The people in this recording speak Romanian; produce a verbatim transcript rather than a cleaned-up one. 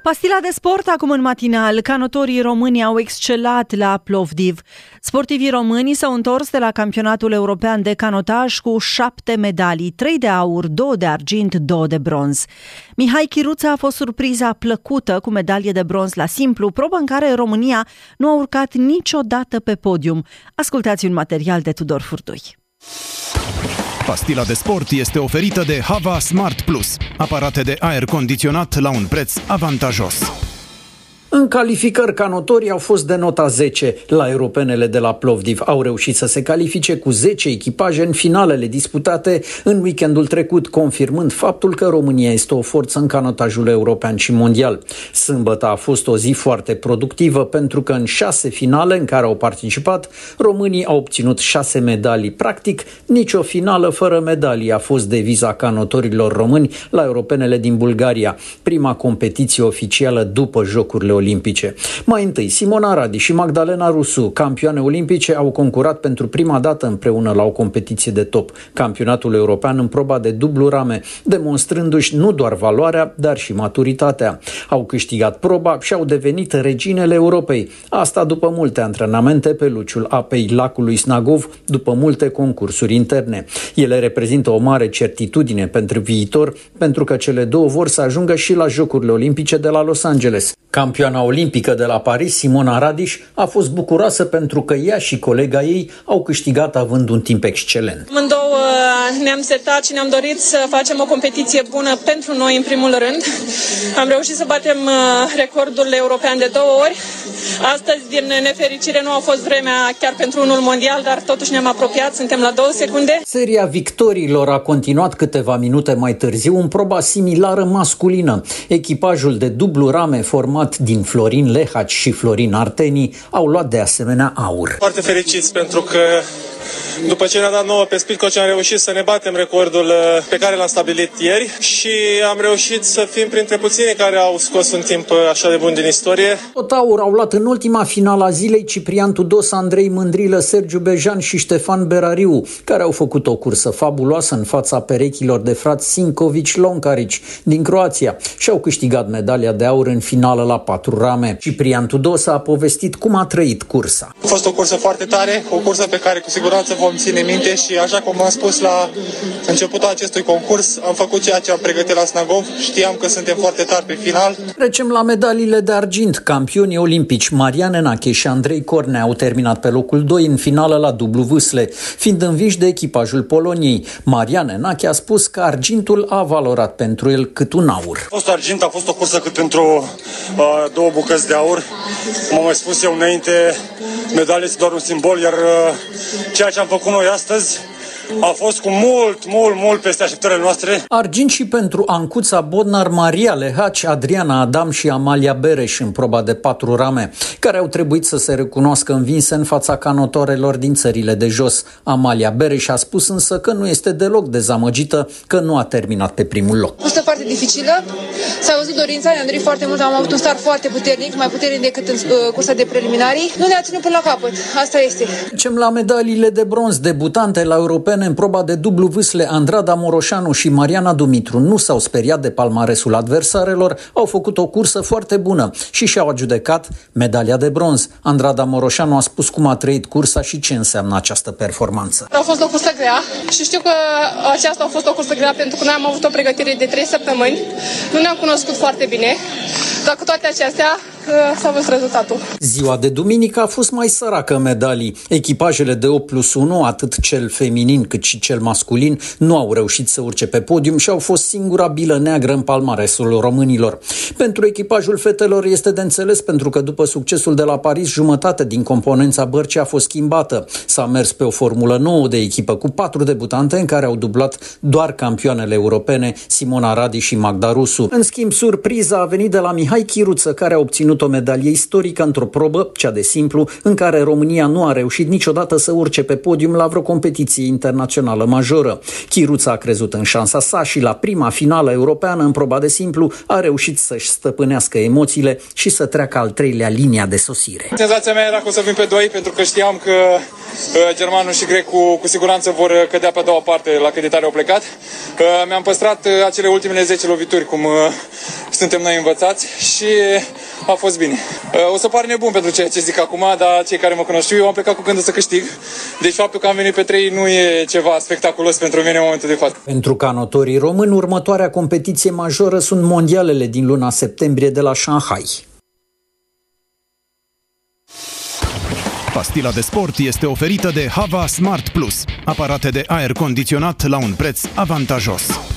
Pastila de sport acum în matinal. Canotorii români au excelat la Plovdiv. Sportivii români s-au întors de la campionatul european de canotaj cu șapte medalii, trei de aur, două de argint, două de bronz. Mihai Chiruță a fost surpriza plăcută cu medalie de bronz la simplu, probă în care România nu a urcat niciodată pe podium. Ascultați un material de Tudor Furtui. Pastila de sport este oferită de Hava Smart Plus, aparate de aer condiționat la un preț avantajos. În calificări, canotorii au fost de nota zece. La europenele de la Plovdiv au reușit să se califice cu zece echipaje în finalele disputate în weekendul trecut, confirmând faptul că România este o forță în canotajul european și mondial. Sâmbătă a fost o zi foarte productivă pentru că în șase finale în care au participat, românii au obținut șase medalii. Practic, nicio finală fără medalii a fost deviza canotorilor români la europenele din Bulgaria, prima competiție oficială după Jocurile Olimpice. Mai întâi, Simona Radi și Magdalena Rusu, campioane olimpice, au concurat pentru prima dată împreună la o competiție de top, campionatul european în proba de dublu rame, demonstrându-și nu doar valoarea, dar și maturitatea. Au câștigat proba și au devenit reginele Europei. Asta după multe antrenamente pe luciul apei lacului Snagov, după multe concursuri interne. Ele reprezintă o mare certitudine pentru viitor, pentru că cele două vor să ajungă și la Jocurile Olimpice de la Los Angeles. Campioana olimpică de la Paris, Simona Radiș, a fost bucuroasă pentru că ea și colega ei au câștigat având un timp excelent. Amândouă ne-am setat și ne-am dorit să facem o competiție bună pentru noi în primul rând. Am reușit să batem recordul european de două ori. Astăzi, din nefericire, nu a fost vremea chiar pentru unul mondial, dar totuși ne-am apropiat, suntem la două secunde. Seria victoriilor a continuat câteva minute mai târziu în proba similară masculină. Echipajul de dublu rame format din Florin Lehaci și Florin Arteni au luat de asemenea aur. Foarte fericiți pentru că după ce ne-a dat nouă pe Speed Coach am reușit să ne batem recordul pe care l-am stabilit ieri și am reușit să fim printre puțini care au scos un timp așa de bun din istorie. Tot aur au luat în ultima finală a zilei Ciprian Tudos, Andrei Mândrilă, Sergiu Bejan și Ștefan Berariu, care au făcut o cursă fabuloasă în fața perechilor de frați Sinkovic-Lonkarici din Croația și au câștigat medalia de aur în finală la patru rame. Ciprian Tudos a povestit cum a trăit cursa. A fost o cursă foarte tare, o cursă pe care cu siguranță vom ține minte și așa cum am spus la începutul acestui concurs, am făcut ceea ce am pregătit la Snagov, știam că suntem foarte tari pe final. Trecem la medaliile de argint. Campionii olimpici Marian Enache și Andrei Cornea au terminat pe locul doi în finală la dublu vâsle, fiind înviși de echipajul Poloniei. Marian Enache a spus că argintul a valorat pentru el cât un aur. A fost argint, a fost o cursă cât pentru uh, două bucăți de aur. Cum am mai spus eu înainte, medalia este doar un simbol, iar uh, ceea ce am făcut noi astăzi a fost cu mult, mult, mult peste așteptările noastre. Argint și pentru Ancuța Bodnar, Maria Lehaci, Adriana Adam și Amalia Bereș în proba de patru rame, care au trebuit să se recunoască învinse în fața canotorelor din țările de jos. Amalia Bereș a spus însă că nu este deloc dezamăgită că nu a terminat pe primul loc. A fost foarte dificilă, s-a văzut dorința, ne-am dorit foarte mult, am avut un start foarte puternic, mai puternic decât în uh, cursa de preliminarii. Nu ne-a ținut până la capăt, asta este. Trecem la medaliile de bronz. Debutante la europene în proba de dublu vâsle, Andrada Moroșanu și Mariana Dumitru nu s-au speriat de palmaresul adversarelor, au făcut o cursă foarte bună și și-au adjudecat medalia de bronz. Andrada Moroșanu a spus cum a trăit cursa și ce înseamnă această performanță. A fost o cursă grea și știu că aceasta a fost o cursă grea pentru că noi am avut o pregătire de trei săptămâni, nu ne-am cunoscut foarte bine, dar cu toate acestea s-a văzut rezultatul. Ziua de duminică a fost mai săracă în medalii. Echipajele de opt plus unu, atât cel feminin cât și cel masculin, nu au reușit să urce pe podium și au fost singura bilă neagră în palmaresul românilor. Pentru echipajul fetelor este de înțeles pentru că după succesul de la Paris, jumătate din componența bărcii a fost schimbată. S-a mers pe o formulă nouă de echipă cu patru debutante în care au dublat doar campioanele europene Simona Radi și Magda Rusu. În schimb, surpriza a venit de la Mihai Chiruță, care a obținut o medalie istorică într-o probă, cea de simplu, în care România nu a reușit niciodată să urce pe podium la vreo competiție internațională majoră. Chiruța a crezut în șansa sa și la prima finală europeană în proba de simplu a reușit să-și stăpânească emoțiile și să treacă al treilea linia de sosire. Senzația mea era că o să vin pe doi, pentru că știam că uh, germanul și grecul cu siguranță vor cădea pe a doua parte la cât de tare au plecat. Uh, mi-am păstrat uh, acele ultimele zece lovituri, cum uh, suntem noi învățați și a fost bine. O să par nebun pentru ceea ce zic acum, dar cei care mă cunosc știu, eu am plecat cu gândul să câștig. Deci faptul că am venit pe trei nu e ceva spectaculos pentru mine în momentul de față. Pentru canotorii români, următoarea competiție majoră sunt mondialele din luna septembrie de la Shanghai. Pastila de sport este oferită de Hava Smart Plus, aparate de aer condiționat la un preț avantajos.